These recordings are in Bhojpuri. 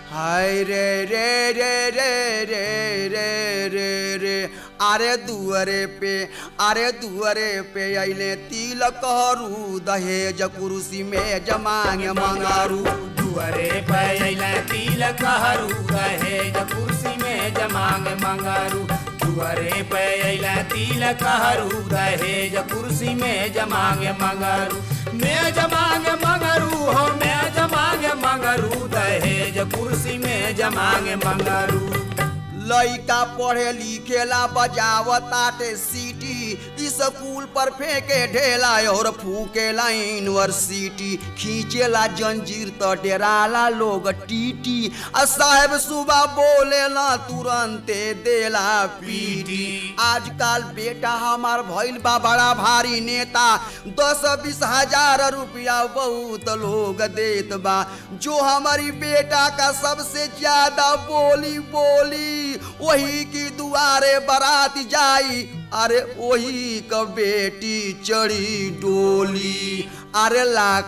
हाय रे रे रे रे रे रे रे रे अरे दुअरे पे अइले तिलक हरू दहेज कुर्सी में जमांग मंगारू। दुअरे पे अइले तिलक हरू दहेज कुर्सी में जमांग मंगारू। दुअरे पे अइले तिलक हरू दहेज कुर्सी में जमांग मंगारू। मैं जमांग मंगारू हो मैं जमांग मंगारू दहेज कुर्सी में जमांग मंगारू। लइका पढ़े लिखेला बजावताटे सीटी स्कूल पर फेंके ढेला और फूकेला यूनिवर्सिटी खींचेला जंजीर तो डेराला लोग टीटी साहेब सुबह बोलेला तुरंते देला पीटी। आजकल बेटा हमार भइल बा बड़ा भारी नेता 10-20 हजार रुपया बहुत लोग देत बा। जो हमारी बेटा का सबसे ज्यादा बोली वही की दुआरे बारात जाई। अरे वही का बेटी चढ़ी डोली। अरे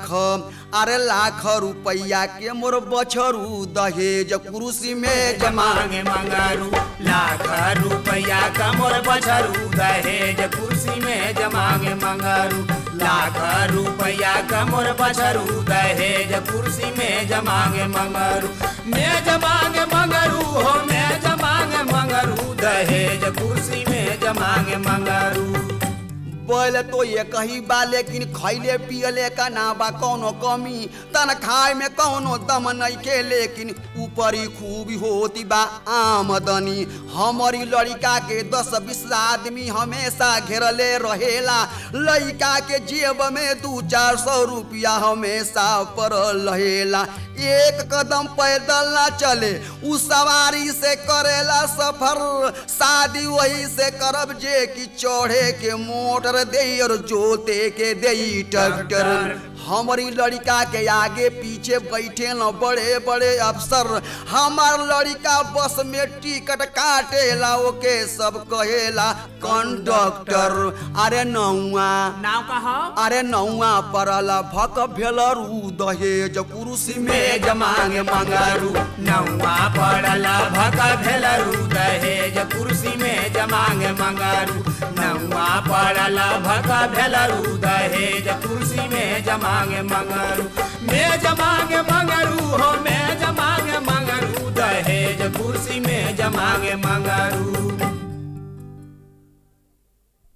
लाख रुपया के मोर बछरू दहेज कुर्सी में जमांग मंगारू। लाख रुपया का मोर बछरू दहेज कुर्सी में जमांग मंगारू। लाख रुपया का मोर बछरू दहेज कुर्सी में जमांग मंगारू। मैं जमांग मंगारू हो मैं जमांग मंगारू दहेज कुर्सी में जमांग मंगारू। बोल तो ये कही बा लेकिन खैले पियले का ना बा कौनो कमी तनखाए में कौनो दम नहीं के लेकिन ऊपरी खूबी होती बा आमदनी। हमारी लड़का के 10-20 आदमी हमेशा घेरले रहेला। लड़का के जेब में 200-400 रुपया हमेशा पड़ल रहेला। एक कदम पैदल ना चले उ सवारी से करेला सफर। शादी वही से करब जे की चढ़े के मोटर दे और जोते के दे ट्रैक्टर। हमारी लड़का के आगे पीछे बैठे न बड़े बड़े अफसर। हमार लड़का बस में टिकट काटेला ओके सब कहेला कंडक्टर। अरे नौआ नाव कहा अरे नौआ परला भक भेलरू दहेज कुर्सी में जमांग मंगारू। नौआ पड़ला भक भेलरू दहेज कुर्सी में जमांग मंगारू। नौआ पड़ला भक भेलरू दहेज कुर्सी में जमांग मंगारू। मैं जमांग मंगारू हो मैं जमांग मंगारू दहेज कुर्सी में जमांग मंगारू।